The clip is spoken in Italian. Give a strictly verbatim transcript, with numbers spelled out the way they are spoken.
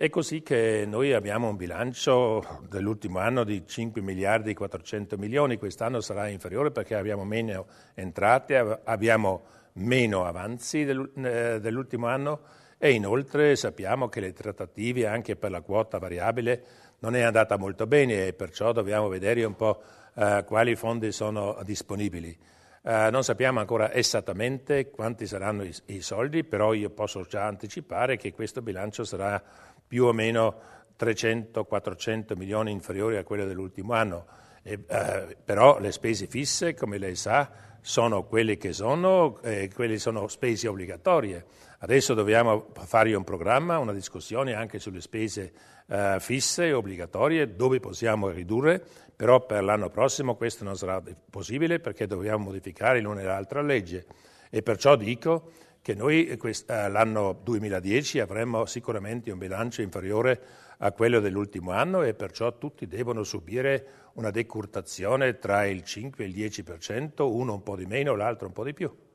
È così che noi abbiamo un bilancio dell'ultimo anno di cinque miliardi e quattrocento milioni, quest'anno sarà inferiore perché abbiamo meno entrate, abbiamo meno avanzi dell'ultimo anno e inoltre sappiamo che le trattative anche per la quota variabile non è andata molto bene e perciò dobbiamo vedere un po' eh, quali fondi sono disponibili. Uh, non sappiamo ancora esattamente quanti saranno i, i soldi, però io posso già anticipare che questo bilancio sarà più o meno trecento quattrocento milioni inferiori a quello dell'ultimo anno. E, uh, però le spese fisse, come lei sa, sono quelle che sono, e quelle sono spese obbligatorie. Adesso dobbiamo fare un programma, una discussione anche sulle spese uh, fisse e obbligatorie, dove possiamo ridurre, però per l'anno prossimo questo non sarà possibile perché dobbiamo modificare l'una e l'altra legge. E perciò dico che noi l'anno duemiladieci avremo sicuramente un bilancio inferiore a quello dell'ultimo anno e perciò tutti devono subire una decurtazione tra il cinque e il dieci per cento, uno un po' di meno, l'altro un po' di più.